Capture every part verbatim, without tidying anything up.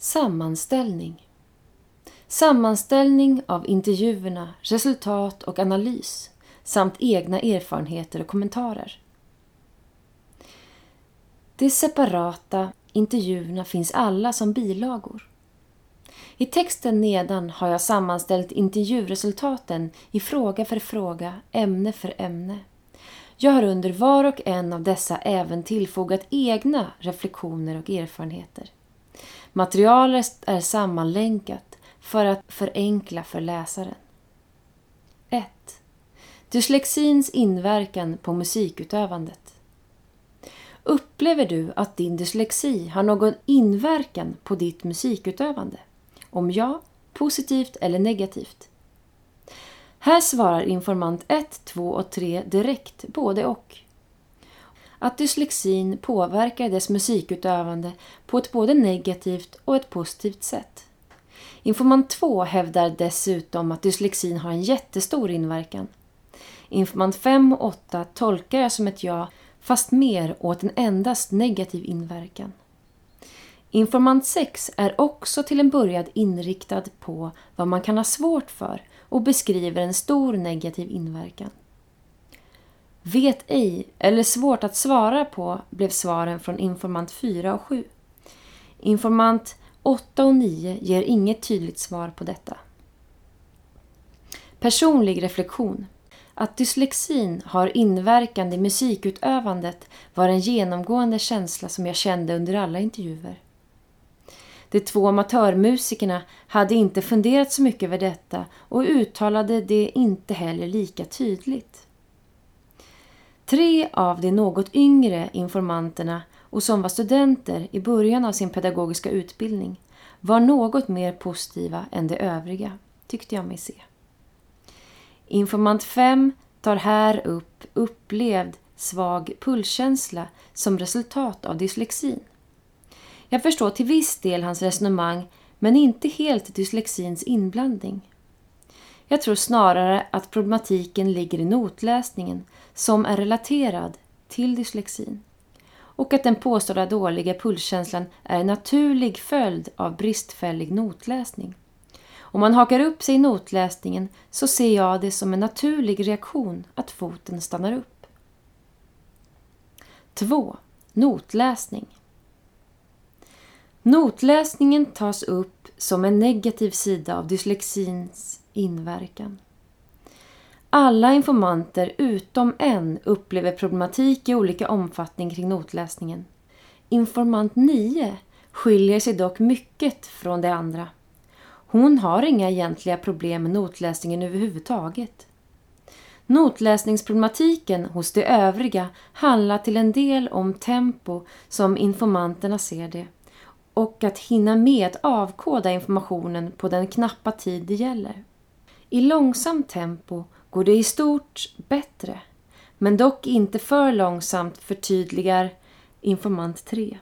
Sammanställning. Sammanställning av intervjuerna, resultat och analys samt egna erfarenheter och kommentarer. De separata intervjuerna finns alla som bilagor. I texten nedan har jag sammanställt intervjuresultaten i fråga för fråga, ämne för ämne. Jag har under var och en av dessa även tillfogat egna reflektioner och erfarenheter. Materialet är sammanlänkat för att förenkla för läsaren. ett. Dyslexins inverkan på musikutövandet. Upplever du att din dyslexi har någon inverkan på ditt musikutövande? Om ja, positivt eller negativt? Här svarar informant ett, två och tre direkt, både och. Att dyslexin påverkar dess musikutövande på ett både negativt och ett positivt sätt. Informant två hävdar dessutom att dyslexin har en jättestor inverkan. Informant fem och åtta tolkar jag som ett ja, fast mer åt en endast negativ inverkan. Informant sex är också till en början inriktad på vad man kan ha svårt för och beskriver en stor negativ inverkan. Vet ej eller svårt att svara på blev svaren från informant fyra och sju. Informant åtta och nio ger inget tydligt svar på detta. Personlig reflektion. Att dyslexin har inverkan i musikutövandet var en genomgående känsla som jag kände under alla intervjuer. De två amatörmusikerna hade inte funderat så mycket över detta och uttalade det inte heller lika tydligt. Tre av de något yngre informanterna och som var studenter i början av sin pedagogiska utbildning var något mer positiva än de övriga, tyckte jag mig se. Informant fem tar här upp upplevd svag pulskänsla som resultat av dyslexin. Jag förstår till viss del hans resonemang, men inte helt dyslexins inblandning. Jag tror snarare att problematiken ligger i notläsningen som är relaterad till dyslexin och att den påstådda dåliga pulskänslan är en naturlig följd av bristfällig notläsning. Om man hakar upp sig i notläsningen så ser jag det som en naturlig reaktion att foten stannar upp. två. Notläsning. Notläsningen tas upp som en negativ sida av dyslexins inverkan. Alla informanter utom en upplever problematik i olika omfattning kring notläsningen. Informant nio skiljer sig dock mycket från de andra. Hon har inga egentliga problem med notläsningen överhuvudtaget. Notläsningsproblematiken hos de övriga handlar till en del om tempo som informanterna ser det och att hinna med att avkoda informationen på den knappa tid det gäller. I långsamt tempo går det i stort bättre, men dock inte för långsamt, förtydligar informant tre.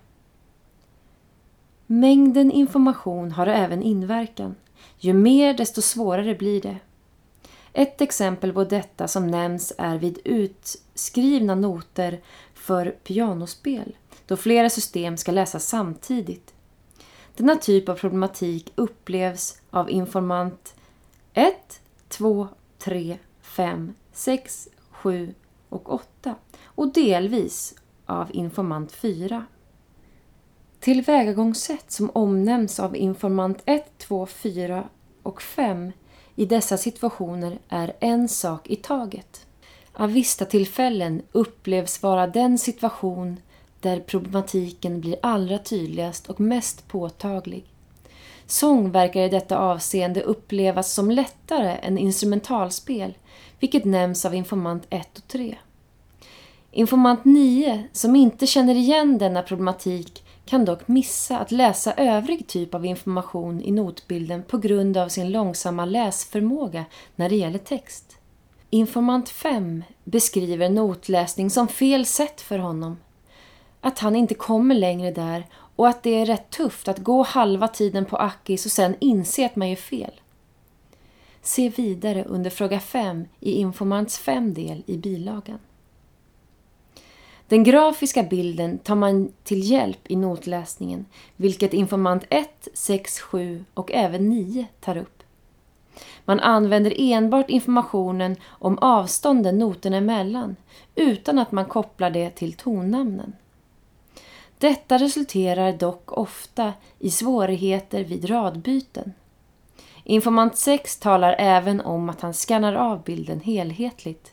Mängden information har även inverkan. Ju mer desto svårare blir det. Ett exempel på detta som nämns är vid utskrivna noter för pianospel, då flera system ska läsas samtidigt. Denna typ av problematik upplevs av informant ett, två, tre, fem, sex, sju och åtta och delvis av informant fyra. Tillvägagångssätt som omnämns av informant ett, två, fyra och fem i dessa situationer är en sak i taget. Av vissa tillfällen upplevs vara den situation där problematiken blir allra tydligast och mest påtaglig. Sång verkar i detta avseende upplevas som lättare än instrumentalspel, vilket nämns av informant ett och tre. Informant nio, som inte känner igen denna problematik, kan dock missa att läsa övrig typ av information i notbilden på grund av sin långsamma läsförmåga när det gäller text. Informant fem beskriver notläsning som fel sätt för honom. Att han inte kommer längre där och att det är rätt tufft att gå halva tiden på Akis och sen inse att man gör fel. Se vidare under fråga fem i informans fem del i bilagan. Den grafiska bilden tar man till hjälp i notläsningen, vilket informant ett, sex, sju och även nio tar upp. Man använder enbart informationen om avstånden noterna emellan, utan att man kopplar det till tonnamnen. Detta resulterar dock ofta i svårigheter vid radbyten. Informant sex talar även om att han skannar av bilden helhetligt.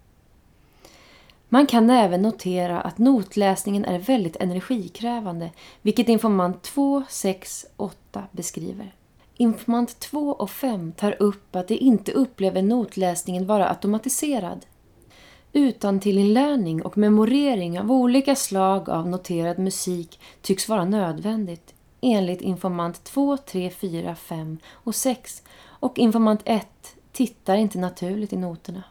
Man kan även notera att notläsningen är väldigt energikrävande, vilket informant två, sex, åtta beskriver. Informant två och fem tar upp att de inte upplever notläsningen vara automatiserad. Utan till inlärning och memorering av olika slag av noterad musik tycks vara nödvändigt, enligt informant två, tre, fyra, fem och sex, och informant ett tittar inte naturligt i noterna.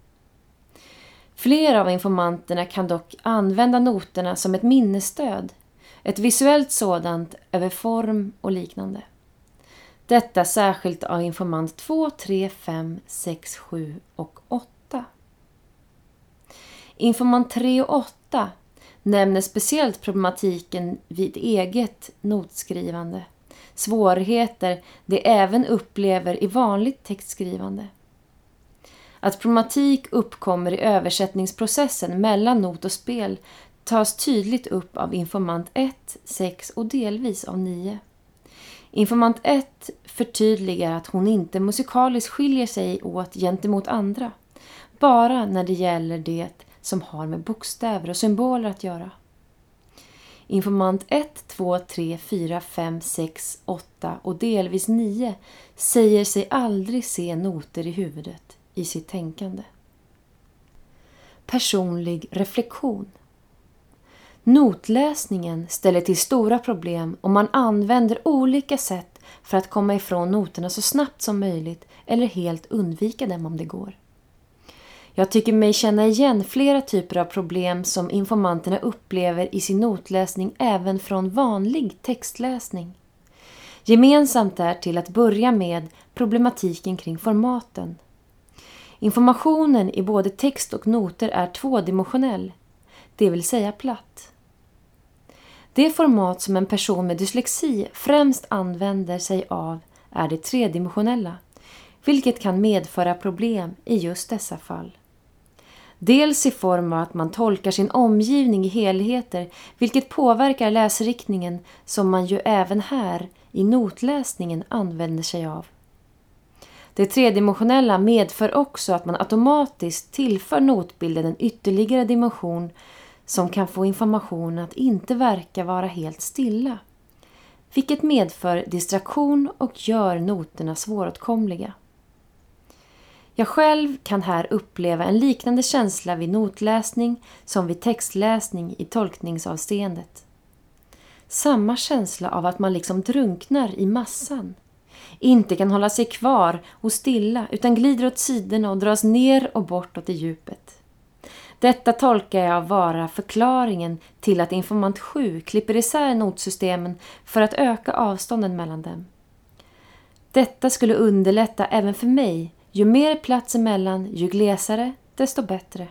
Flera av informanterna kan dock använda noterna som ett minnesstöd, ett visuellt sådant över form och liknande. Detta särskilt av informant två, tre, fem, sex, sju och åtta. Informant tre och åtta nämner speciellt problematiken vid eget notskrivande, svårigheter de även upplever i vanligt textskrivande. Att problematik uppkommer i översättningsprocessen mellan not och spel tas tydligt upp av informant ett, sex och delvis av nio. Informant ett förtydligar att hon inte musikaliskt skiljer sig åt gentemot andra, bara när det gäller det som har med bokstäver och symboler att göra. Informant ett, två, tre, fyra, fem, sex, åtta och delvis nio säger sig aldrig se noter i huvudet i sitt tänkande. Personlig reflektion. Notläsningen ställer till stora problem om man använder olika sätt för att komma ifrån noterna så snabbt som möjligt eller helt undvika dem om det går. Jag tycker mig känna igen flera typer av problem som informanterna upplever i sin notläsning även från vanlig textläsning. Gemensamt är till att börja med problematiken kring formaten. Informationen i både text och noter är tvådimensionell, det vill säga platt. Det format som en person med dyslexi främst använder sig av är det tredimensionella, vilket kan medföra problem i just dessa fall. Dels i form av att man tolkar sin omgivning i helheter, vilket påverkar läsriktningen som man ju även här i notläsningen använder sig av. Det tredimensionella medför också att man automatiskt tillför notbilden en ytterligare dimension som kan få informationen att inte verka vara helt stilla, vilket medför distraktion och gör noterna svåråtkomliga. Jag själv kan här uppleva en liknande känsla vid notläsning som vid textläsning i tolkningsavseendet. Samma känsla av att man liksom drunknar i massan. Inte kan hålla sig kvar och stilla utan glider åt sidorna och dras ner och bortåt i djupet. Detta tolkar jag vara förklaringen till att informant sju klipper isär notsystemen för att öka avstånden mellan dem. Detta skulle underlätta även för mig. Ju mer plats emellan, ju glesare, desto bättre.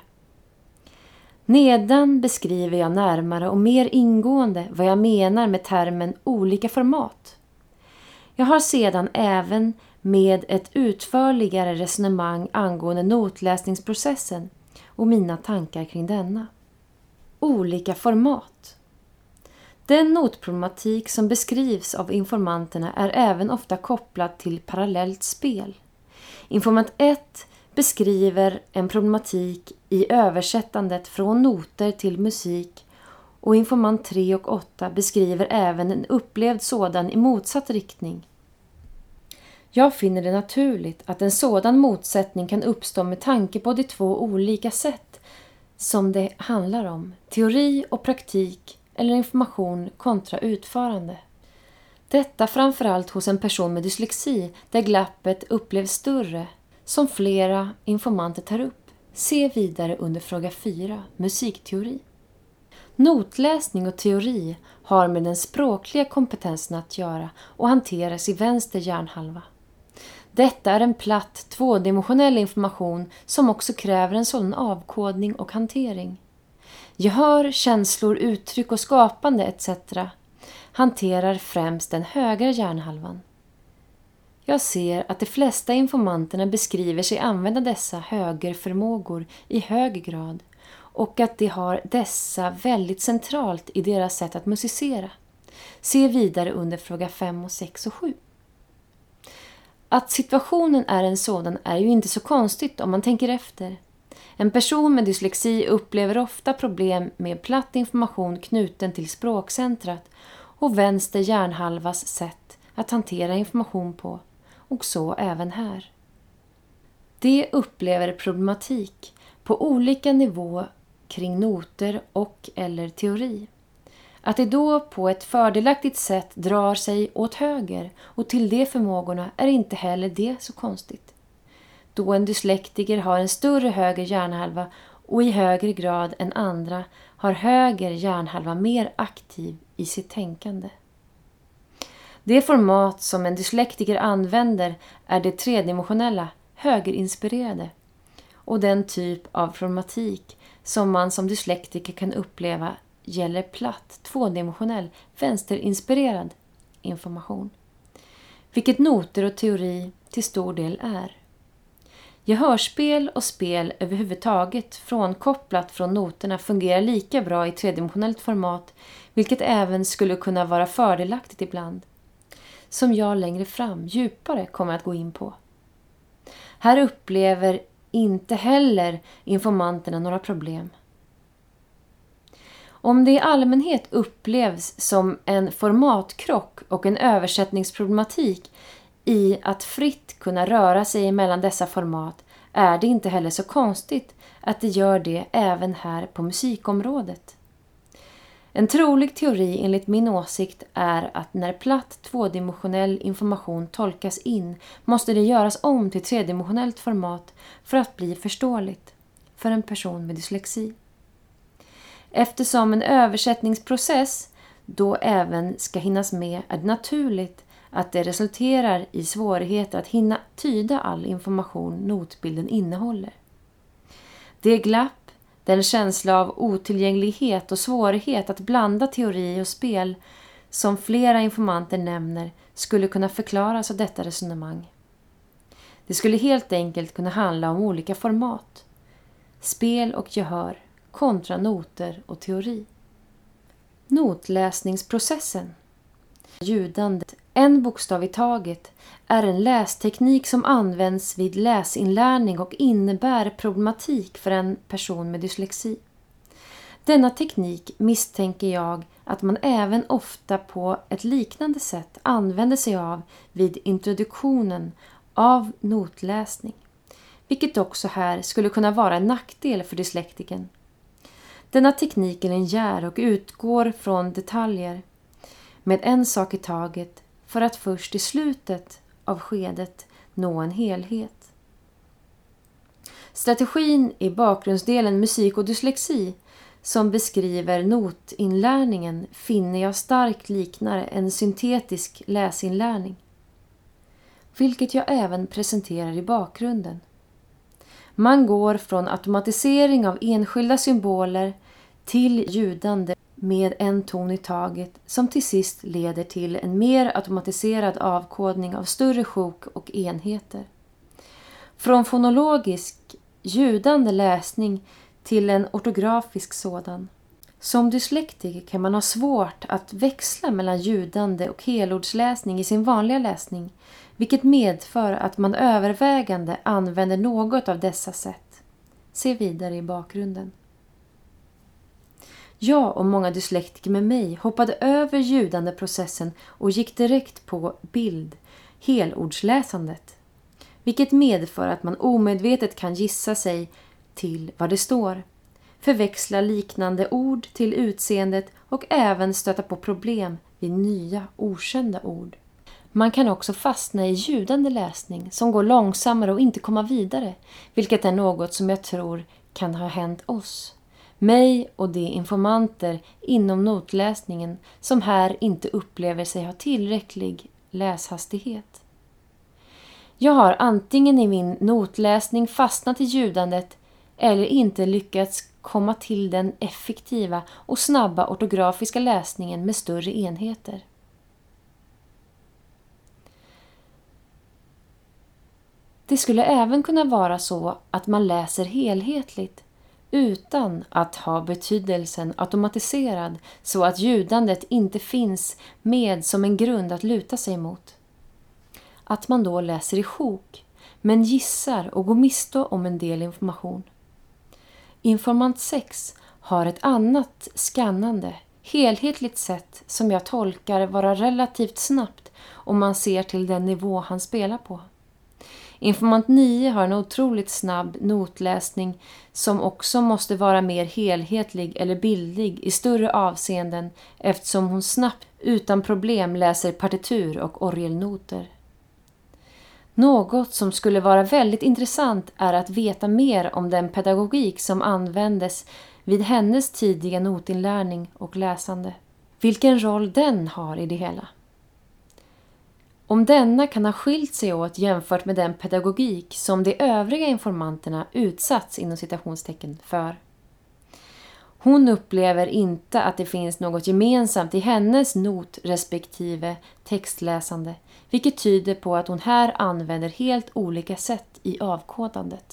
Nedan beskriver jag närmare och mer ingående vad jag menar med termen olika format. Jag har sedan även med ett utförligare resonemang angående notläsningsprocessen och mina tankar kring denna. Olika format. Den notproblematik som beskrivs av informanterna är även ofta kopplad till parallellt spel. Informant ett beskriver en problematik i översättandet från noter till musik och informant tre och åtta beskriver även en upplevd sådan i motsatt riktning. Jag finner det naturligt att en sådan motsättning kan uppstå med tanke på de två olika sätt som det handlar om, teori och praktik eller information kontra utförande. Detta framförallt hos en person med dyslexi där glappet upplevs större, som flera informanter tar upp. Se vidare under fråga fyra, musikteori. Notläsning och teori har med den språkliga kompetensen att göra och hanteras i vänster hjärnhalva. Detta är en platt, tvådimensionell information som också kräver en sådan avkodning och hantering. Gehör, känslor, uttryck och skapande et cetera hanterar främst den högra hjärnhalvan. Jag ser att de flesta informanterna beskriver sig använda dessa högerförmågor i hög grad och att de har dessa väldigt centralt i deras sätt att musicera. Se vidare under fråga fem och sex och sju. Att situationen är en sådan är ju inte så konstigt om man tänker efter. En person med dyslexi upplever ofta problem med platt information knuten till språkcentrat och vänster hjärnhalvas sätt att hantera information på, och så även här. De upplever problematik på olika nivåer kring noter och eller teori. Att de då på ett fördelaktigt sätt drar sig åt höger och till de förmågorna är inte heller det så konstigt. Då en dyslektiker har en större höger hjärnhalva och i högre grad än andra har höger hjärnhalva mer aktiv i sitt tänkande. Det format som en dyslektiker använder är det tredimensionella, högerinspirerade, och den typ av problematik som man som dyslektiker kan uppleva gäller platt, tvådimensionell, vänsterinspirerad information. Vilket noter och teori till stor del är. Gehörspel och spel överhuvudtaget frånkopplat från noterna fungerar lika bra i tredimensionellt format, vilket även skulle kunna vara fördelaktigt ibland. Som jag längre fram djupare kommer att gå in på. Här upplever inte heller informanterna några problem. Om det i allmänhet upplevs som en formatkrock och en översättningsproblematik i att fritt kunna röra sig mellan dessa format är det inte heller så konstigt att det gör det även här på musikområdet. En trolig teori enligt min åsikt är att när platt tvådimensionell information tolkas in måste det göras om till tredimensionellt format för att bli förståeligt för en person med dyslexi. Eftersom en översättningsprocess då även ska hinnas med är det naturligt att det resulterar i svårigheter att hinna tyda all information notbilden innehåller. Det glapp, den känsla av otillgänglighet och svårighet att blanda teori och spel som flera informanter nämner skulle kunna förklaras av detta resonemang. Det skulle helt enkelt kunna handla om olika format. Spel och gehör kontra noter och teori. Notläsningsprocessen. Ljudandet, en bokstav i taget, är en lästeknik som används vid läsinlärning och innebär problematik för en person med dyslexi. Denna teknik misstänker jag att man även ofta på ett liknande sätt använder sig av vid introduktionen av notläsning, vilket också här skulle kunna vara en nackdel för dyslektiken. Denna teknik är linjär och utgår från detaljer med en sak i taget för att först i slutet av skedet nå en helhet. Strategin i bakgrundsdelen musik och dyslexi som beskriver notinlärningen finner jag starkt liknar en syntetisk läsinlärning, vilket jag även presenterar i bakgrunden. Man går från automatisering av enskilda symboler till ljudande med en ton i taget som till sist leder till en mer automatiserad avkodning av större sjok och enheter. Från fonologisk, ljudande läsning till en ortografisk sådan. Som dyslektiker kan man ha svårt att växla mellan ljudande och helordsläsning i sin vanliga läsning, vilket medför att man övervägande använder något av dessa sätt. Se vidare i bakgrunden. Jag och många dyslektiker med mig hoppade över ljudande processen och gick direkt på bild, helordsläsandet, vilket medför att man omedvetet kan gissa sig till vad det står, förväxla liknande ord till utseendet och även stöta på problem vid nya okända ord. Man kan också fastna i ljudande läsning som går långsammare och inte komma vidare, vilket är något som jag tror kan ha hänt oss. Mig och de informanter inom notläsningen som här inte upplever sig ha tillräcklig läshastighet. Jag har antingen i min notläsning fastnat i ljudandet eller inte lyckats komma till den effektiva och snabba ortografiska läsningen med större enheter. Det skulle även kunna vara så att man läser helhetligt utan att ha betydelsen automatiserad så att ljudandet inte finns med som en grund att luta sig mot. Att man då läser i sjok men gissar och går miste om en del information. Informant sex har ett annat skannande, helhetligt sätt som jag tolkar vara relativt snabbt om man ser till den nivå han spelar på. Informant nio har en otroligt snabb notläsning som också måste vara mer helhetlig eller bildlig i större avseenden eftersom hon snabbt utan problem läser partitur och orgelnoter. Något som skulle vara väldigt intressant är att veta mer om den pedagogik som användes vid hennes tidiga notinlärning och läsande. Vilken roll den har i det hela. Om denna kan ha skilt sig åt jämfört med den pedagogik som de övriga informanterna utsatts inom citationstecken för. Hon upplever inte att det finns något gemensamt i hennes not respektive textläsande, vilket tyder på att hon här använder helt olika sätt i avkodandet.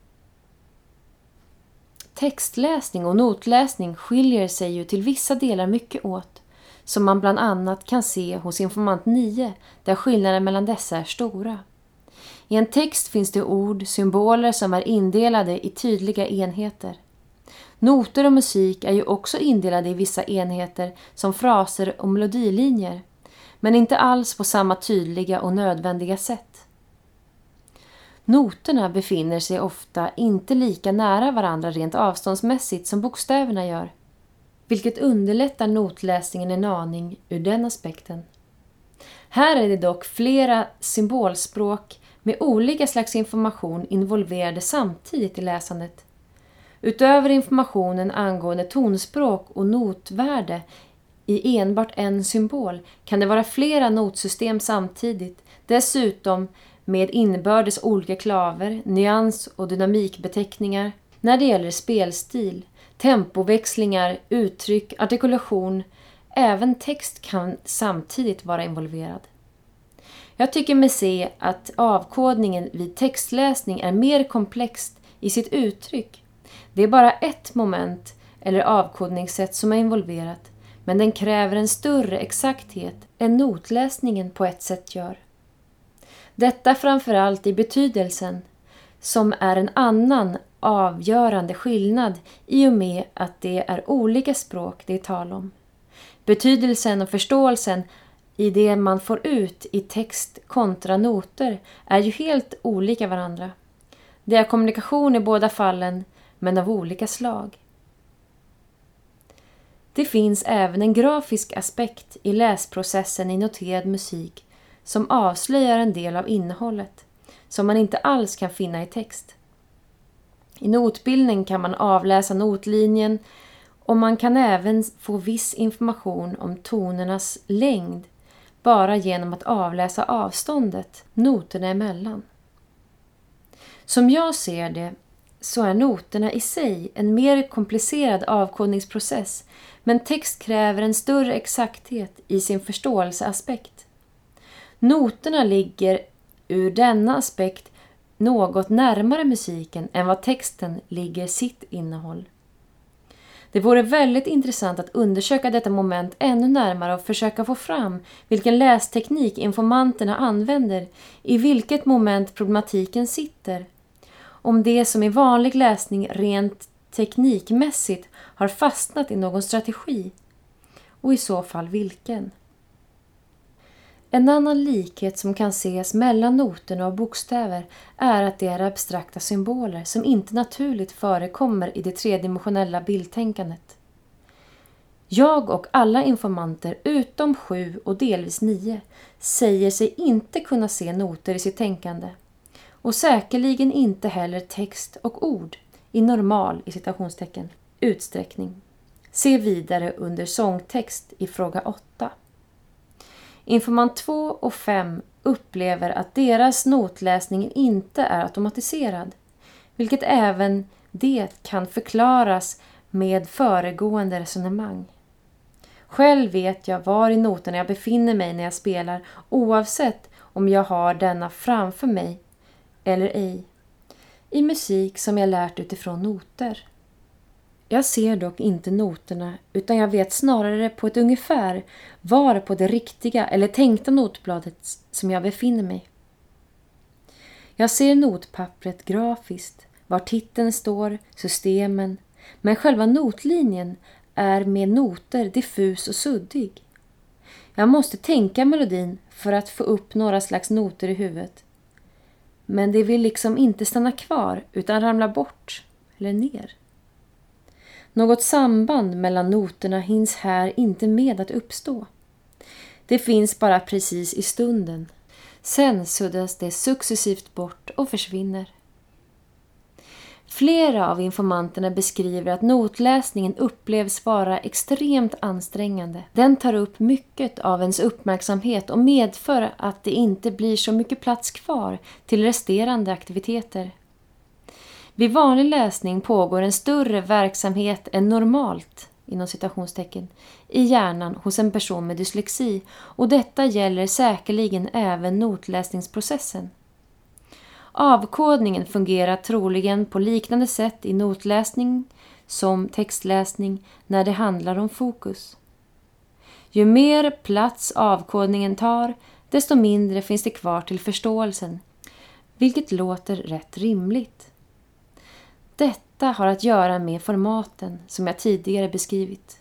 Textläsning och notläsning skiljer sig ju till vissa delar mycket åt, som man bland annat kan se hos informant nio, där skillnaden mellan dessa är stora. I en text finns det ord, symboler som är indelade i tydliga enheter. Noter och musik är ju också indelade i vissa enheter som fraser och melodilinjer, men inte alls på samma tydliga och nödvändiga sätt. Noterna befinner sig ofta inte lika nära varandra rent avståndsmässigt som bokstäverna gör, vilket underlättar notläsningen en aning ur den aspekten. Här är det dock flera symbolspråk med olika slags information involverade samtidigt i läsandet. Utöver informationen angående tonspråk och notvärde i enbart en symbol kan det vara flera notsystem samtidigt, dessutom med inbördes olika klaver, nyans- och dynamikbeteckningar när det gäller spelstil, tempoväxlingar, uttryck, artikulation. Även text kan samtidigt vara involverad. Jag tycker mig se att avkodningen vid textläsning är mer komplext i sitt uttryck. Det är bara ett moment eller avkodningssätt som är involverat, men den kräver en större exakthet än notläsningen på ett sätt gör. Detta framförallt i betydelsen, som är en annan avgörande skillnad i och med att det är olika språk det är tal om. Betydelsen och förståelsen i det man får ut i text kontra noter är ju helt olika varandra. Det är kommunikation i båda fallen, men av olika slag. Det finns även en grafisk aspekt i läsprocessen i noterad musik som avslöjar en del av innehållet som man inte alls kan finna i text. I notbildning kan man avläsa notlinjen och man kan även få viss information om tonernas längd bara genom att avläsa avståndet noterna emellan. Som jag ser det så är noterna i sig en mer komplicerad avkodningsprocess, men text kräver en större exakthet i sin förståelseaspekt. Noterna ligger ur denna aspekt något närmare musiken än vad texten ligger sitt innehåll. Det vore väldigt intressant att undersöka detta moment ännu närmare och försöka få fram vilken lästeknik informanterna använder, i vilket moment problematiken sitter. Om det som i vanlig läsning rent teknikmässigt har fastnat i någon strategi, och i så fall vilken. En annan likhet som kan ses mellan noterna och bokstäver är att det är abstrakta symboler som inte naturligt förekommer i det tredimensionella bildtänkandet. Jag och alla informanter utom sju och delvis nio säger sig inte kunna se noter i sitt tänkande, och säkerligen inte heller text och ord i normal i citationstecken utsträckning. Se vidare under sångtext i fråga åtta. Informant två och fem upplever att deras notläsning inte är automatiserad, vilket även det kan förklaras med föregående resonemang. Själv vet jag var i noterna jag befinner mig när jag spelar, oavsett om jag har denna framför mig eller ej. I musik som jag lärt utifrån noter. Jag ser dock inte noterna, utan jag vet snarare på ett ungefär var på det riktiga eller tänkta notbladet som jag befinner mig. Jag ser notpappret grafiskt, var titeln står, systemen, men själva notlinjen är med noter diffus och suddig. Jag måste tänka melodin för att få upp några slags noter i huvudet. Men det vill liksom inte stanna kvar utan ramla bort eller ner. Något samband mellan noterna hinns här inte med att uppstå. Det finns bara precis i stunden. Sen suddas det successivt bort och försvinner. Flera av informanterna beskriver att notläsningen upplevs vara extremt ansträngande. Den tar upp mycket av ens uppmärksamhet och medför att det inte blir så mycket plats kvar till resterande aktiviteter. Vid vanlig läsning pågår en större verksamhet än normalt inom citationstecken, i hjärnan hos en person med dyslexi, och detta gäller säkerligen även notläsningsprocessen. Avkodningen fungerar troligen på liknande sätt i notläsning som textläsning när det handlar om fokus. Ju mer plats avkodningen tar, desto mindre finns det kvar till förståelsen, vilket låter rätt rimligt. Detta har att göra med formaten som jag tidigare beskrivit.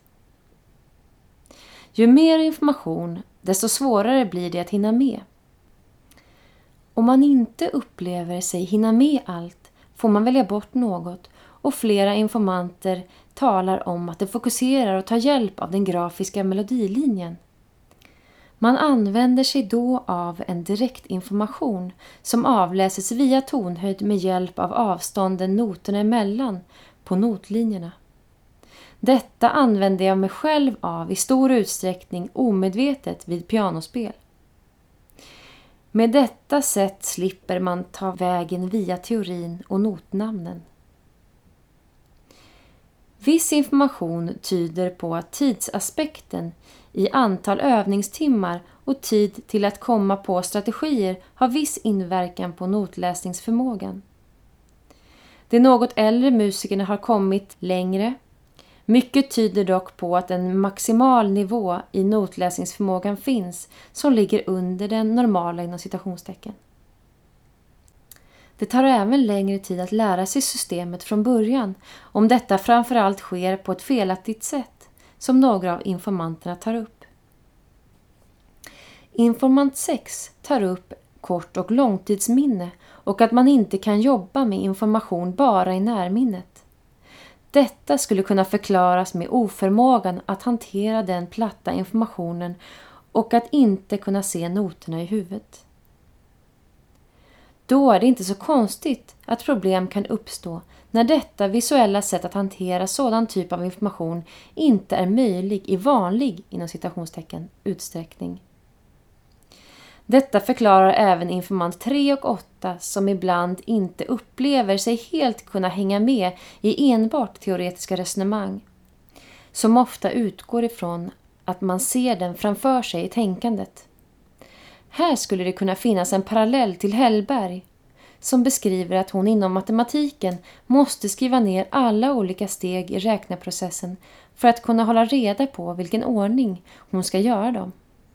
Ju mer information, desto svårare blir det att hinna med. Om man inte upplever sig hinna med allt får man välja bort något, och flera informanter talar om att de fokuserar och tar hjälp av den grafiska melodilinjen. Man använder sig då av en direktinformation som avläses via tonhöjd med hjälp av avstånden noterna emellan på notlinjerna. Detta använder jag mig själv av i stor utsträckning omedvetet vid pianospel. Med detta sätt slipper man ta vägen via teorin och notnamnen. Viss information tyder på att tidsaspekten i antal övningstimmar och tid till att komma på strategier har viss inverkan på notläsningsförmågan. De något äldre musikerna har kommit längre. Mycket tyder dock på att en maximal nivå i notläsningsförmågan finns som ligger under den normala inom citationstecken. Det tar även längre tid att lära sig systemet från början, om detta framförallt sker på ett felaktigt sätt, som några av informanterna tar upp. Informant sex tar upp kort- och långtidsminne och att man inte kan jobba med information bara i närminnet. Detta skulle kunna förklaras med oförmågan att hantera den platta informationen och att inte kunna se noterna i huvudet. Då är det inte så konstigt att problem kan uppstå när detta visuella sätt att hantera sådan typ av information inte är möjlig i vanlig inom citationstecken utsträckning. Detta förklarar även informant tre och åtta som ibland inte upplever sig helt kunna hänga med i enbart teoretiska resonemang, som ofta utgår ifrån att man ser den framför sig i tänkandet. Här skulle det kunna finnas en parallell till Hellberg, som beskriver att hon inom matematiken måste skriva ner alla olika steg i räkneprocessen för att kunna hålla reda på vilken ordning hon ska göra dem.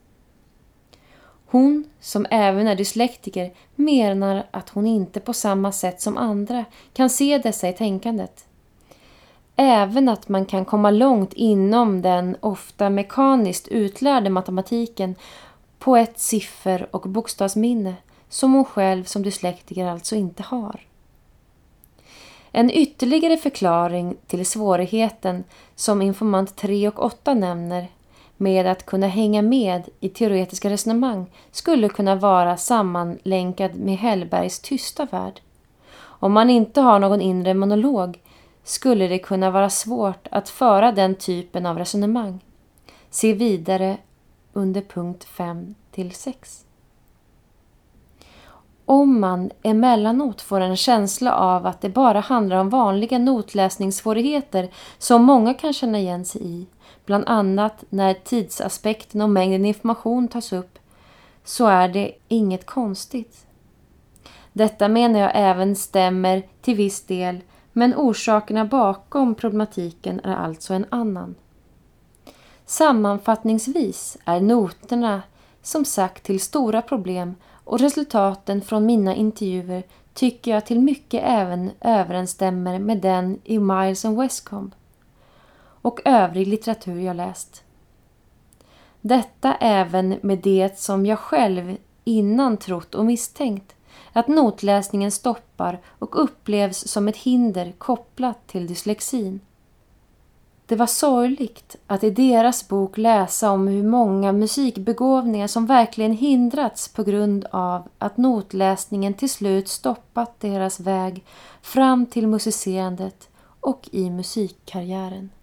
Hon, som även är dyslektiker, menar att hon inte på samma sätt som andra kan se dessa i tänkandet. Även att man kan komma långt inom den ofta mekaniskt utlärde matematiken på ett siffer- och bokstavsminne som hon själv som dyslektiker alltså inte har. En ytterligare förklaring till svårigheten som informant tre och åtta nämner med att kunna hänga med i teoretiska resonemang skulle kunna vara sammanlänkad med Hellbergs tysta värld. Om man inte har någon inre monolog skulle det kunna vara svårt att föra den typen av resonemang. Se vidare under punkt fem till sex. om man emellanåt får en känsla av att det bara handlar om vanliga notläsningssvårigheter som många kan känna igen sig i, bland annat när tidsaspekten och mängden information tas upp, så är det inget konstigt. Detta menar jag även stämmer till viss del, men orsakerna bakom problematiken är alltså en annan. Sammanfattningsvis är noterna som sagt till stora problem, och resultaten från mina intervjuer tycker jag till mycket även överensstämmer med den i Miles and Westcomb och övrig litteratur jag läst. Detta även med det som jag själv innan trott och misstänkt, att notläsningen stoppar och upplevs som ett hinder kopplat till dyslexin. Det var sorgligt att i deras bok läsa om hur många musikbegåvningar som verkligen hindrats på grund av att notläsningen till slut stoppat deras väg fram till musicerandet och i musikkarriären.